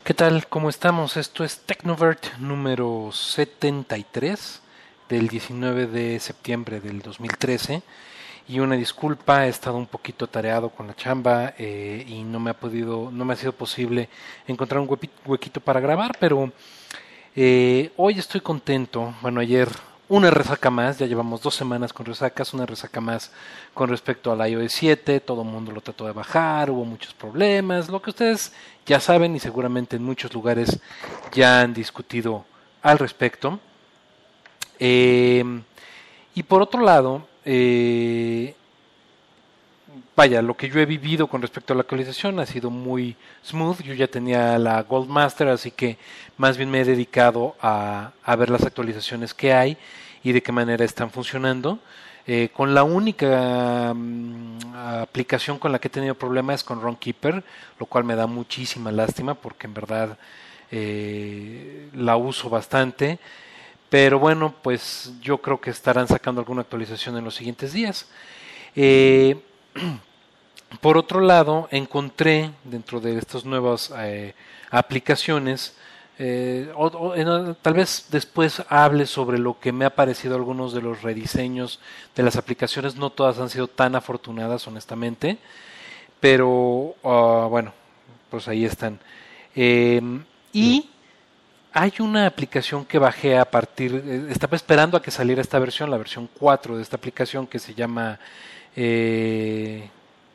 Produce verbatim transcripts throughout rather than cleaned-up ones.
¿Qué tal? ¿Cómo estamos? Esto es Tecnovert número setenta y tres del diecinueve de septiembre del dos mil trece. Y una disculpa, he estado un poquito atareado con la chamba eh, y no me ha podido, no me ha sido posible encontrar un huepi- huequito para grabar, pero eh, hoy estoy contento. Bueno, ayer una resaca más, ya llevamos dos semanas con resacas, una resaca más con respecto al iOS siete, todo el mundo lo trató de bajar, hubo muchos problemas, lo que ustedes ya saben y seguramente en muchos lugares ya han discutido al respecto. Eh, y por otro lado, eh, vaya, lo que yo he vivido con respecto a la actualización ha sido muy smooth. Yo ya tenía la Gold Master, así que más bien me he dedicado a, a ver las actualizaciones que hay y de qué manera están funcionando. Eh, con la única mm, aplicación con la que he tenido problemas es con Runkeeper, lo cual me da muchísima lástima porque en verdad eh, la uso bastante. Pero bueno, pues yo creo que estarán sacando alguna actualización en los siguientes días. Eh, Por otro lado, encontré dentro de estas nuevas eh, aplicaciones, eh, o, o, en, tal vez después hable sobre lo que me ha parecido algunos de los rediseños de las aplicaciones. No todas han sido tan afortunadas, honestamente, pero uh, bueno, pues ahí están. Eh, y hay una aplicación que bajé a partir, eh, estaba esperando a que saliera esta versión, la versión cuatro de esta aplicación que se llama... Eh,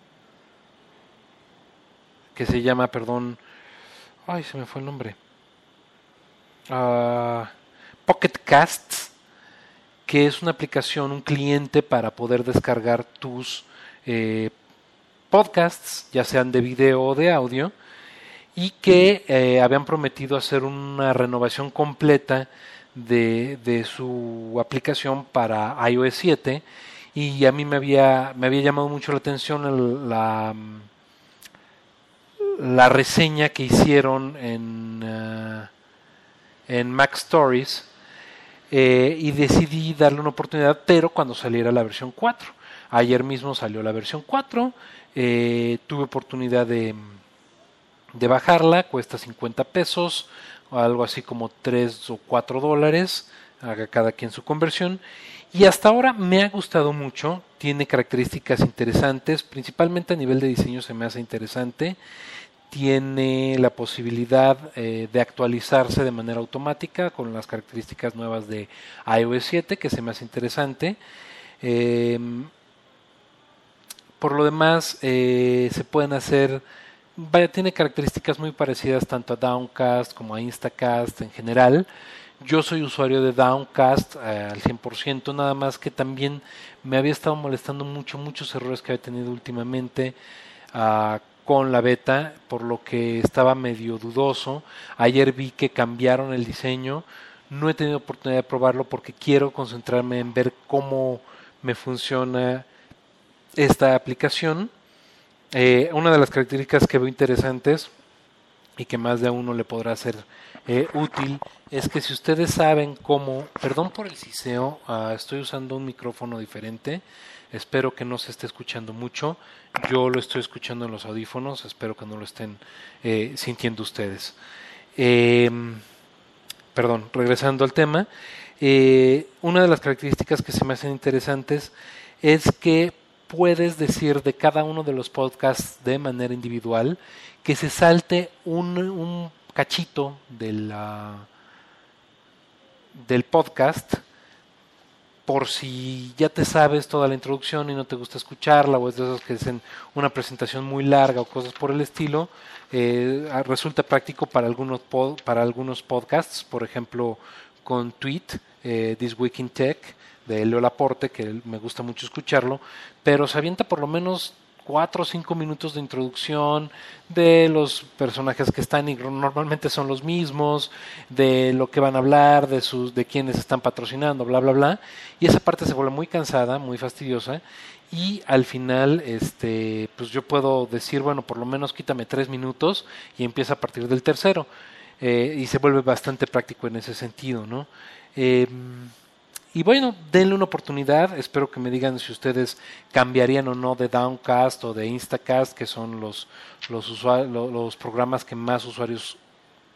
que se llama, perdón, ay, se me fue el nombre, uh, Pocket Casts, que es una aplicación, un cliente para poder descargar tus eh, podcasts, ya sean de video o de audio, y que eh, habían prometido hacer una renovación completa de, de su aplicación para iOS siete, y a mí me había, me había llamado mucho la atención el, la la reseña que hicieron en, uh, en Mac Stories eh, y decidí darle una oportunidad, pero cuando saliera la versión cuatro. Ayer mismo salió la versión cuatro, eh, tuve oportunidad de, de bajarla, cuesta cincuenta pesos, o algo así como tres o cuatro dólares, haga cada quien su conversión. Y hasta ahora me ha gustado mucho, tiene características interesantes, principalmente a nivel de diseño se me hace interesante. Tiene la posibilidad eh, de actualizarse de manera automática con las características nuevas de iOS siete, que se me hace interesante. Eh, por lo demás, eh, se pueden hacer, vaya, tiene características muy parecidas tanto a Downcast como a Instacast en general. Yo soy usuario de Downcast eh, al cien por ciento, nada más que también me había estado molestando mucho, muchos errores que había tenido últimamente. Uh, con la beta, por lo que estaba medio dudoso. Ayer vi que cambiaron el diseño. No he tenido oportunidad de probarlo porque quiero concentrarme en ver cómo me funciona esta aplicación. Eh, una de las características que veo interesantes y que más de a uno le podrá ser eh, útil es que si ustedes saben cómo, perdón por el siseo, uh, estoy usando un micrófono diferente, espero que no se esté escuchando mucho, yo lo estoy escuchando en los audífonos, espero que no lo estén eh, sintiendo ustedes. Eh, perdón, regresando al tema, eh, una de las características que se me hacen interesantes es que puedes decir de cada uno de los podcasts de manera individual que se salte un, un cachito de la, del podcast por si ya te sabes toda la introducción y no te gusta escucharla, o es de esos que hacen una presentación muy larga o cosas por el estilo. Eh, resulta práctico para algunos, pod, para algunos podcasts, por ejemplo con Tweet, eh, This Week in Tech, de Leo Laporte, que me gusta mucho escucharlo, pero se avienta por lo menos cuatro o cinco minutos de introducción de los personajes que están y normalmente son los mismos, de lo que van a hablar, de sus, de quienes están patrocinando, bla bla bla, y esa parte se vuelve muy cansada, muy fastidiosa, y al final este pues yo puedo decir, bueno, por lo menos quítame tres minutos y empieza a partir del tercero, eh, y se vuelve bastante práctico en ese sentido, ¿no? Eh, Y bueno, denle una oportunidad, espero que me digan si ustedes cambiarían o no de Downcast o de Instacast, que son los, los, usuarios, los, los programas que más usuarios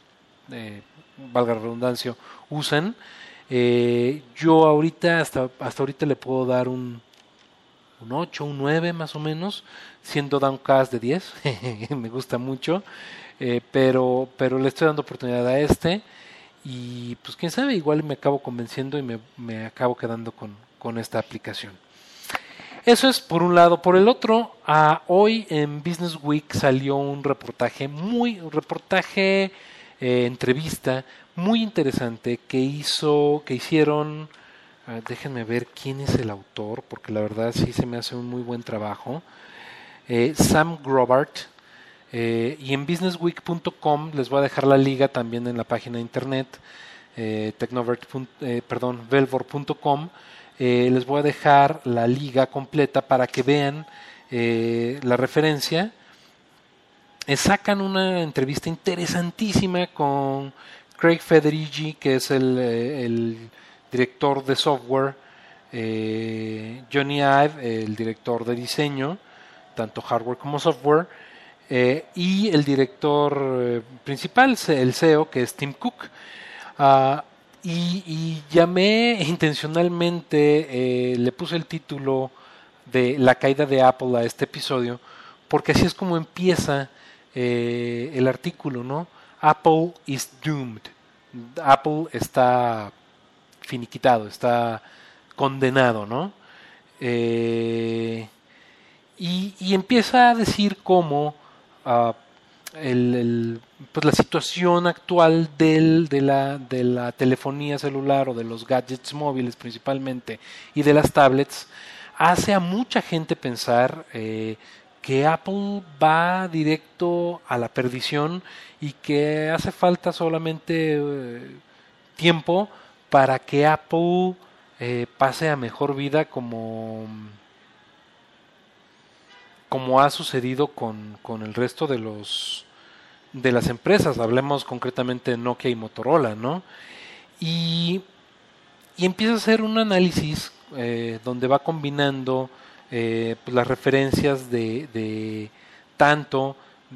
eh, valga la redundancia, usan. Eh, yo ahorita, hasta, hasta ahorita le puedo dar un, un ocho, un nueve más o menos, siendo Downcast de diez, me gusta mucho, eh, pero, pero le estoy dando oportunidad a este y pues quién sabe, igual me acabo convenciendo y me, me acabo quedando con, con esta aplicación. Eso es por un lado. Por el otro, uh, hoy en Business Week salió un reportaje muy, un reportaje, eh, entrevista muy interesante que hizo, que hicieron, uh, déjenme ver quién es el autor, porque la verdad sí se me hace un muy buen trabajo. Eh, Sam Grobart. Eh, y en business week punto com les voy a dejar la liga también en la página de internet, eh, Technovert, eh, perdón, velvor punto com. Eh, les voy a dejar la liga completa para que vean eh, la referencia. Eh, sacan una entrevista interesantísima con Craig Federighi, que es el, eh, el director de software, eh, Johnny Ive, el director de diseño, tanto hardware como software, eh, y el director eh, principal, el C E O, que es Tim Cook. Uh, y, y llamé intencionalmente, eh, le puse el título de La caída de Apple a este episodio, porque así es como empieza eh, el artículo, ¿no? Apple is doomed. Apple está finiquitado, está condenado, ¿no? Eh, y, y empieza a decir cómo uh, el, el, pues la situación actual del, de, la, de la telefonía celular o de los gadgets móviles principalmente y de las tablets hace a mucha gente pensar eh, que Apple va directo a la perdición y que hace falta solamente eh, tiempo para que Apple eh, pase a mejor vida como como ha sucedido con, con el resto de los de las empresas, hablemos concretamente de Nokia y Motorola, ¿no? Y, y empieza a hacer un análisis eh, donde va combinando eh, pues las referencias de, de tanto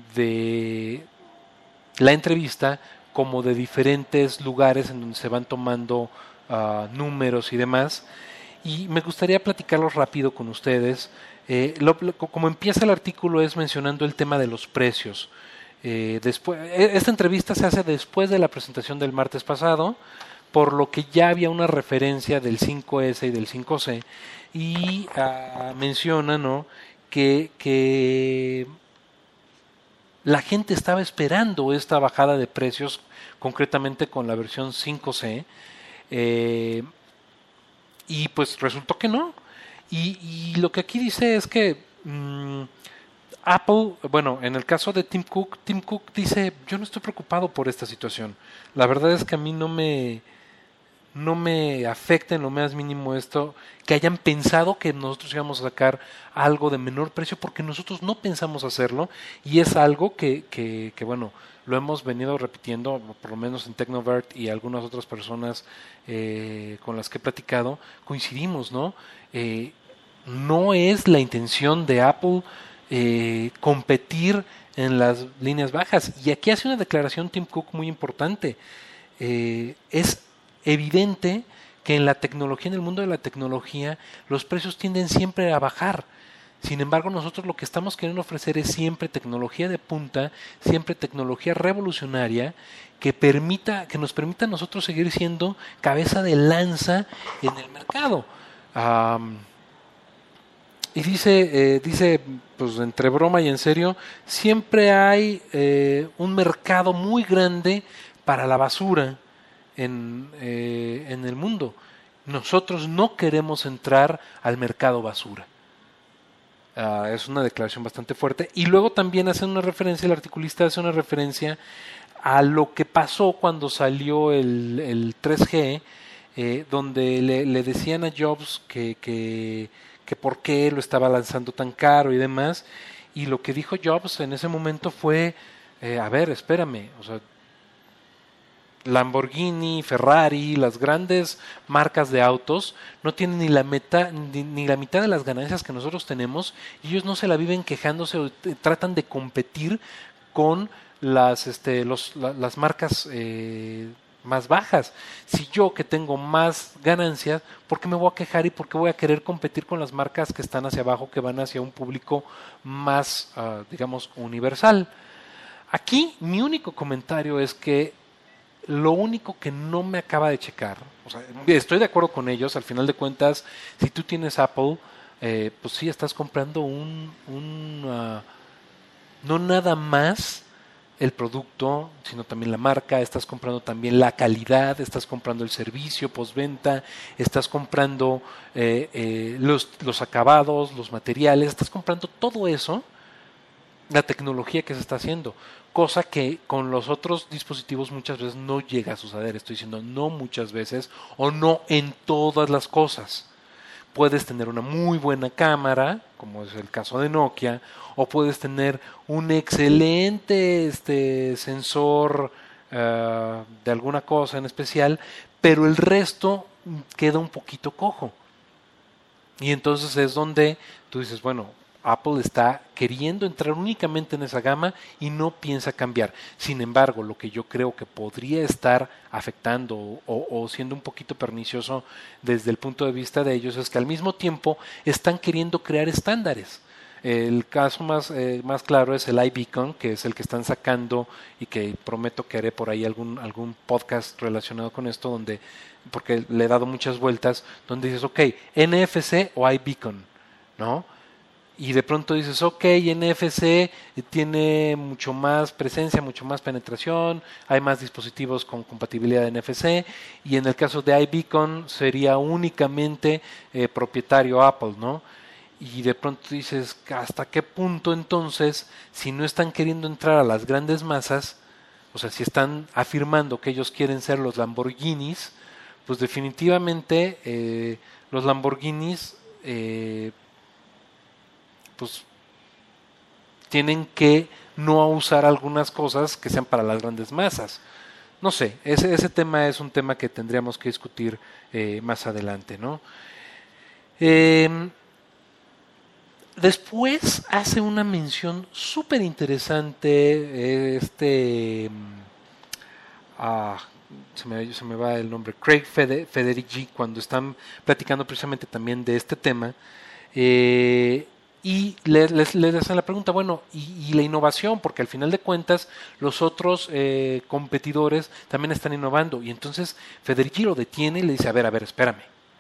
de la entrevista como de diferentes lugares en donde se van tomando uh, números y demás. Y me gustaría platicarlos rápido con ustedes. Eh, lo, lo, como empieza el artículo es mencionando el tema de los precios. Eh, después, esta entrevista se hace después de la presentación del martes pasado, por lo que ya había una referencia del cinco ese y del cinco ce y uh, menciona, ¿no?, que, que la gente estaba esperando esta bajada de precios, concretamente con la versión cinco ce, eh, y pues resultó que no. Y, y lo que aquí dice es que mmm, Apple, bueno, en el caso de Tim Cook, Tim Cook dice, yo no estoy preocupado por esta situación. La verdad es que a mí no me, no me afecta en lo más mínimo esto, que hayan pensado que nosotros íbamos a sacar algo de menor precio, porque nosotros no pensamos hacerlo, y es algo que, que, que bueno, lo hemos venido repitiendo, por lo menos en Technovert y algunas otras personas eh, con las que he platicado, coincidimos, ¿no? Eh, no es la intención de Apple eh, competir en las líneas bajas. Y aquí hace una declaración Tim Cook muy importante. Eh, es evidente que en la tecnología, en el mundo de la tecnología, los precios tienden siempre a bajar. Sin embargo, nosotros lo que estamos queriendo ofrecer es siempre tecnología de punta, siempre tecnología revolucionaria que permita, que nos permita a nosotros seguir siendo cabeza de lanza en el mercado. Um, y dice, eh, dice, pues entre broma y en serio, siempre hay eh, un mercado muy grande para la basura en, eh, en el mundo. Nosotros no queremos entrar al mercado basura. Uh, es una declaración bastante fuerte. Y luego también hace una referencia, el articulista hace una referencia a lo que pasó cuando salió el, el tres G, eh, donde le, le decían a Jobs que, que, que por qué lo estaba lanzando tan caro y demás. Y lo que dijo Jobs en ese momento fue, eh, a ver, espérame, o sea, Lamborghini, Ferrari, las grandes marcas de autos no tienen ni la, meta, ni, ni la mitad de las ganancias que nosotros tenemos y ellos no se la viven quejándose o tratan de competir con las, este, los, la, las marcas eh, más bajas. Si yo que tengo más ganancias, ¿por qué me voy a quejar y por qué voy a querer competir con las marcas que están hacia abajo, que van hacia un público más, uh, digamos, universal? Aquí mi único comentario es que lo único que no me acaba de checar, o sea, estoy de acuerdo con ellos, al final de cuentas, si tú tienes Apple, eh, pues sí, estás comprando un, un uh, no nada más el producto, sino también la marca, estás comprando también la calidad, estás comprando el servicio postventa, estás comprando eh, eh, los, los acabados, los materiales, estás comprando todo eso, la tecnología que se está haciendo, cosa que con los otros dispositivos muchas veces no llega a suceder. Estoy diciendo no muchas veces o no en todas las cosas. Puedes tener una muy buena cámara, como es el caso de Nokia, o puedes tener un excelente este, sensor uh, de alguna cosa en especial, pero el resto queda un poquito cojo. Y entonces es donde tú dices, bueno, Apple está queriendo entrar únicamente en esa gama y no piensa cambiar. Sin embargo, lo que yo creo que podría estar afectando o, o siendo un poquito pernicioso desde el punto de vista de ellos es que al mismo tiempo están queriendo crear estándares. El caso más, eh, más claro es el iBeacon, que es el que están sacando y que prometo que haré por ahí algún, algún podcast relacionado con esto, donde porque le he dado muchas vueltas, donde dices, ok, N F C o iBeacon, ¿no? Y de pronto dices, ok, N F C tiene mucho más presencia, mucho más penetración, hay más dispositivos con compatibilidad de N F C, y en el caso de iBeacon sería únicamente eh, propietario Apple, ¿no? Y de pronto dices, ¿hasta qué punto entonces, si no están queriendo entrar a las grandes masas, o sea, si están afirmando que ellos quieren ser los Lamborghinis, pues definitivamente eh, los Lamborghinis eh, pues tienen que no usar algunas cosas que sean para las grandes masas. No sé, ese, ese tema es un tema que tendríamos que discutir eh, más adelante, ¿no? Eh, después hace una mención súper interesante este... Ah, se me, se me va el nombre, Craig Fede, Federici, cuando están platicando precisamente también de este tema, eh, y les, les, les hacen la pregunta, bueno, y, y la innovación, porque al final de cuentas los otros eh, competidores también están innovando, y entonces Federici lo detiene y le dice, a ver, a ver, espérame.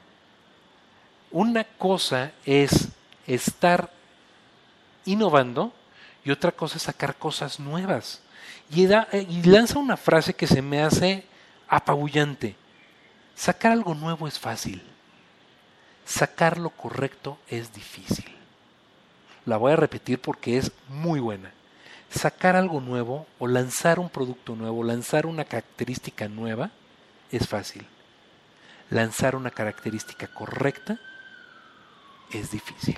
Una cosa es estar innovando y otra cosa es sacar cosas nuevas. Y, da, y lanza una frase que se me hace apabullante. Sacar algo nuevo es fácil. Sacar lo correcto es difícil. La voy a repetir porque es muy buena. Sacar algo nuevo o lanzar un producto nuevo, lanzar una característica nueva es fácil. Lanzar una característica correcta es difícil.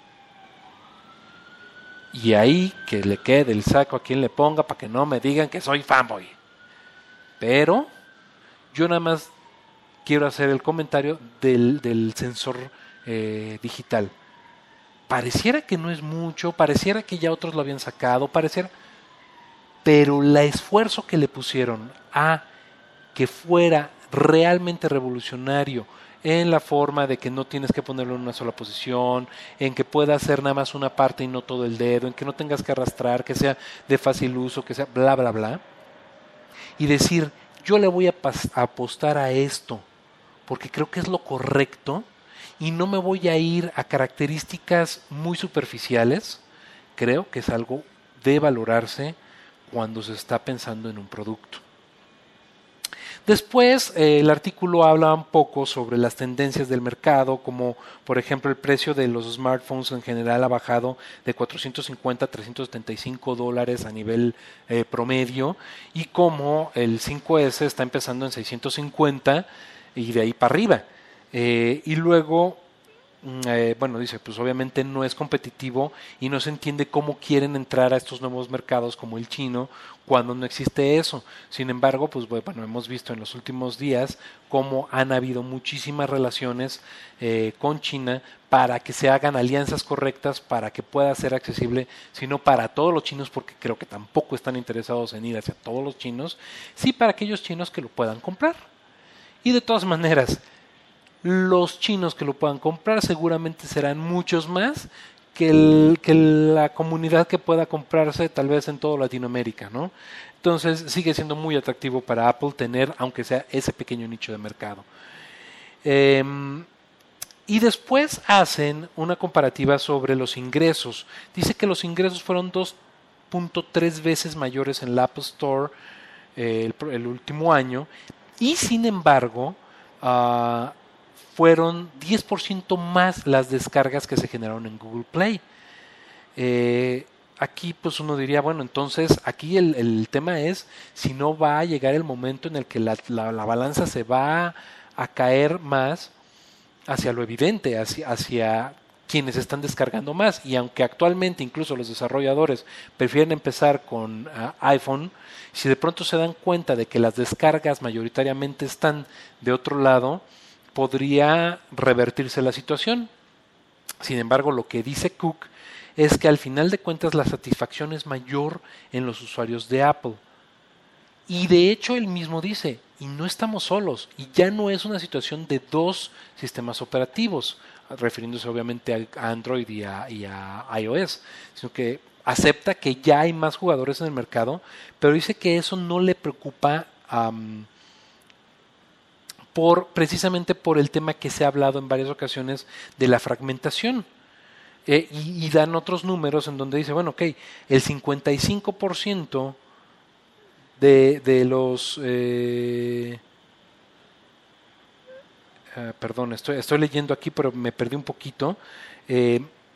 Y ahí que le quede el saco a quien le ponga para que no me digan que soy fanboy. Pero yo nada más quiero hacer el comentario del, del sensor eh, digital. Pareciera que no es mucho, pareciera que ya otros lo habían sacado, pareciera, pero el esfuerzo que le pusieron a que fuera realmente revolucionario en la forma de que no tienes que ponerlo en una sola posición, en que pueda hacer nada más una parte y no todo el dedo, en que no tengas que arrastrar, que sea de fácil uso, que sea bla, bla, bla. Y decir, yo le voy a, a apostar a esto, porque creo que es lo correcto, y no me voy a ir a características muy superficiales. Creo que es algo de valorarse cuando se está pensando en un producto. Después, eh, el artículo habla un poco sobre las tendencias del mercado, como por ejemplo el precio de los smartphones en general ha bajado de cuatrocientos cincuenta a trescientos setenta y cinco dólares a nivel eh, promedio, y como el cinco ese está empezando en seiscientos cincuenta y de ahí para arriba. Eh, y luego eh, bueno, dice, pues obviamente no es competitivo y no se entiende cómo quieren entrar a estos nuevos mercados como el chino cuando no existe eso. Sin embargo, pues bueno, hemos visto en los últimos días cómo han habido muchísimas relaciones eh, con China para que se hagan alianzas correctas, para que pueda ser accesible, sino para todos los chinos, porque creo que tampoco están interesados en ir hacia todos los chinos, sí para aquellos chinos que lo puedan comprar. Y de todas maneras, los chinos que lo puedan comprar seguramente serán muchos más que, el, que la comunidad que pueda comprarse tal vez en toda Latinoamérica, ¿no? Entonces sigue siendo muy atractivo para Apple tener, aunque sea ese pequeño nicho de mercado. Eh, y después hacen una comparativa sobre los ingresos. Dice que los ingresos fueron dos punto tres veces mayores en la Apple Store eh, el, el último año y sin embargo uh, fueron diez por ciento más las descargas que se generaron en Google Play. Eh, aquí pues uno diría, bueno, entonces aquí el, el tema es si no va a llegar el momento en el que la, la, la balanza se va a caer más hacia lo evidente, hacia, hacia quienes están descargando más. Y aunque actualmente incluso los desarrolladores prefieren empezar con uh, iPhone, si de pronto se dan cuenta de que las descargas mayoritariamente están de otro lado, podría revertirse la situación. Sin embargo, lo que dice Cook es que al final de cuentas la satisfacción es mayor en los usuarios de Apple. Y de hecho él mismo dice, y no estamos solos, y ya no es una situación de dos sistemas operativos, refiriéndose obviamente a Android y a, y a iOS, sino que acepta que ya hay más jugadores en el mercado, pero dice que eso no le preocupa um, por, precisamente por el tema que se ha hablado en varias ocasiones de la fragmentación. Eh, y, y dan otros números en donde dice, bueno, ok, el cincuenta y cinco por ciento de, de los... Eh, uh, perdón, estoy, estoy leyendo aquí, pero me perdí un poquito. Eh,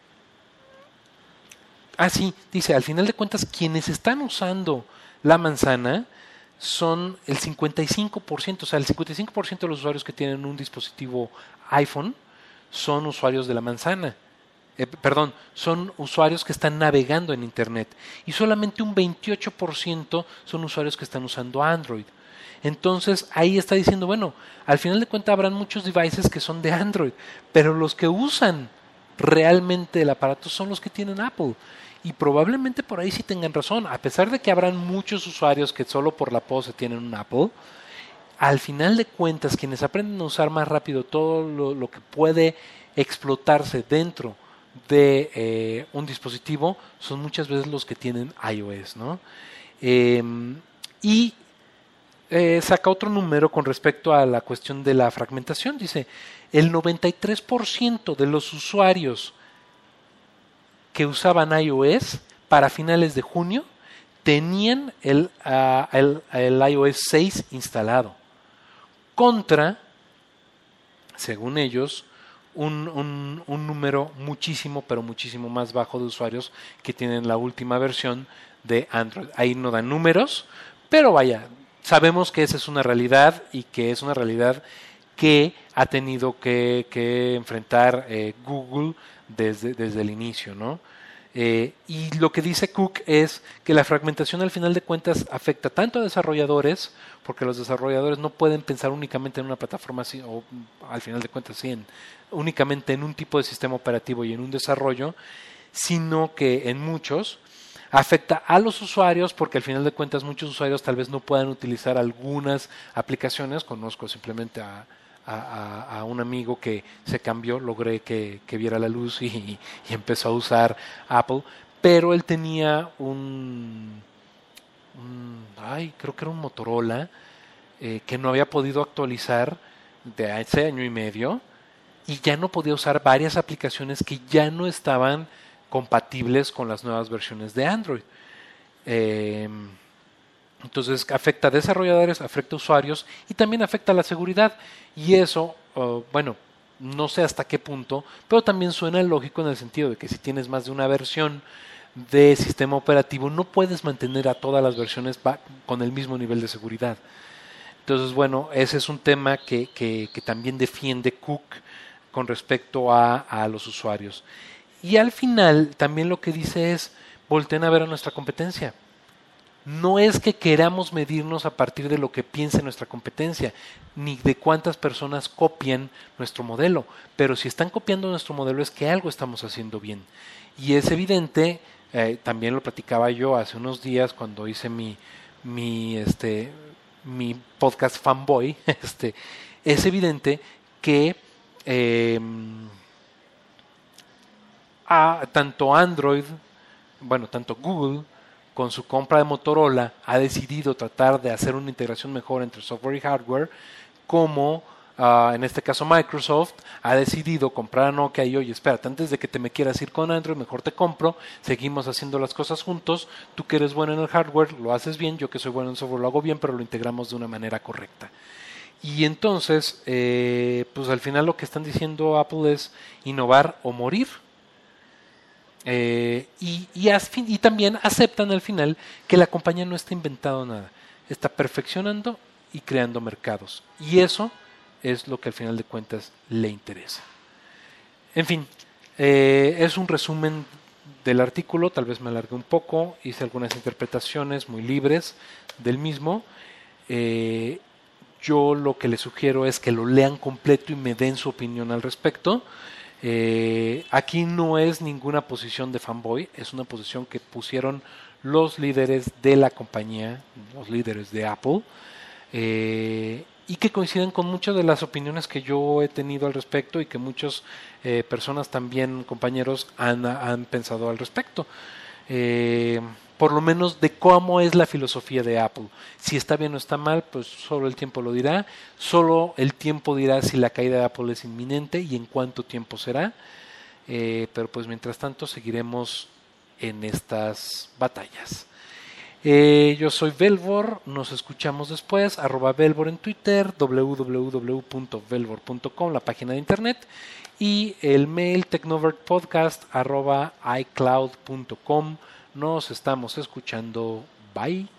ah, sí, dice, al final de cuentas, quienes están usando la manzana son el cincuenta y cinco por ciento, o sea, el cincuenta y cinco por ciento de los usuarios que tienen un dispositivo iPhone son usuarios de la manzana. Eh, perdón, son usuarios que están navegando en Internet y solamente un veintiocho por ciento son usuarios que están usando Android. Entonces ahí está diciendo, bueno, al final de cuentas habrán muchos devices que son de Android, pero los que usan realmente el aparato son los que tienen Apple. Y probablemente por ahí sí tengan razón, a pesar de que habrán muchos usuarios que solo por la pose tienen un Apple, al final de cuentas quienes aprenden a usar más rápido todo lo, lo que puede explotarse dentro de eh, un dispositivo son muchas veces los que tienen iOS, ¿no? Eh, y eh, saca otro número con respecto a la cuestión de la fragmentación. Dice, el noventa y tres por ciento de los usuarios que usaban iOS para finales de junio tenían el, uh, el, el iOS seis instalado, contra, según ellos, un, un, un número muchísimo, pero muchísimo más bajo de usuarios que tienen la última versión de Android. Ahí no dan números, pero vaya, sabemos que esa es una realidad y que es una realidad que ha tenido que, que enfrentar eh, Google desde, desde el inicio, ¿no? Eh, y lo que dice Cook es que la fragmentación al final de cuentas afecta tanto a desarrolladores, porque los desarrolladores no pueden pensar únicamente en una plataforma así, o al final de cuentas sí, en, únicamente en un tipo de sistema operativo y en un desarrollo, sino que en muchos afecta a los usuarios, porque al final de cuentas muchos usuarios tal vez no puedan utilizar algunas aplicaciones. Conozco simplemente a A, a, a un amigo que se cambió, logré que, que viera la luz y, y empezó a usar Apple, pero él tenía un, un ay, creo que era un Motorola eh, que no había podido actualizar de hace año y medio y ya no podía usar varias aplicaciones que ya no estaban compatibles con las nuevas versiones de Android. Eh, Entonces afecta a desarrolladores, afecta a usuarios y también afecta a la seguridad. Y eso, uh, bueno, no sé hasta qué punto, pero también suena lógico en el sentido de que si tienes más de una versión de sistema operativo, no puedes mantener a todas las versiones con el mismo nivel de seguridad. Entonces, bueno, ese es un tema que, que, que también defiende Cook con respecto a, a los usuarios. Y al final también lo que dice es, volteen a ver a nuestra competencia. No es que queramos medirnos a partir de lo que piense nuestra competencia, ni de cuántas personas copian nuestro modelo, pero si están copiando nuestro modelo es que algo estamos haciendo bien. Y es evidente, eh, también lo platicaba yo hace unos días cuando hice mi, mi, este, mi podcast Fanboy, este, es evidente que eh, a, tanto Android, bueno, tanto Google, con su compra de Motorola, ha decidido tratar de hacer una integración mejor entre software y hardware, como uh, en este caso Microsoft ha decidido comprar a Nokia y oye, espérate, antes de que te me quieras ir con Android, mejor te compro, seguimos haciendo las cosas juntos, tú que eres bueno en el hardware, lo haces bien, yo que soy bueno en el software, lo hago bien, pero lo integramos de una manera correcta. Y entonces, eh, pues al final lo que están diciendo Apple es innovar o morir. Eh, y, y, as, y también aceptan al final que la compañía no está inventando nada, está perfeccionando y creando mercados. Y eso es lo que al final de cuentas le interesa. En fin, eh, es un resumen del artículo, tal vez me alargué un poco, hice algunas interpretaciones muy libres del mismo. Eh, yo lo que les sugiero es que lo lean completo y me den su opinión al respecto. Eh, aquí no es ninguna posición de fanboy, es una posición que pusieron los líderes de la compañía, los líderes de Apple, eh, y que coinciden con muchas de las opiniones que yo he tenido al respecto y que muchas eh, personas también, compañeros, han, han pensado al respecto. Eh, por lo menos de cómo es la filosofía de Apple. Si está bien o está mal, pues solo el tiempo lo dirá. Solo el tiempo dirá si la caída de Apple es inminente y en cuánto tiempo será. Eh, pero pues mientras tanto seguiremos en estas batallas. Eh, yo soy Velvor, nos escuchamos después, arroba Velvor en Twitter, w w w punto velvor punto com, la página de internet, y el mail tecnovertpodcast arroba icloud punto com. Nos estamos escuchando. Bye.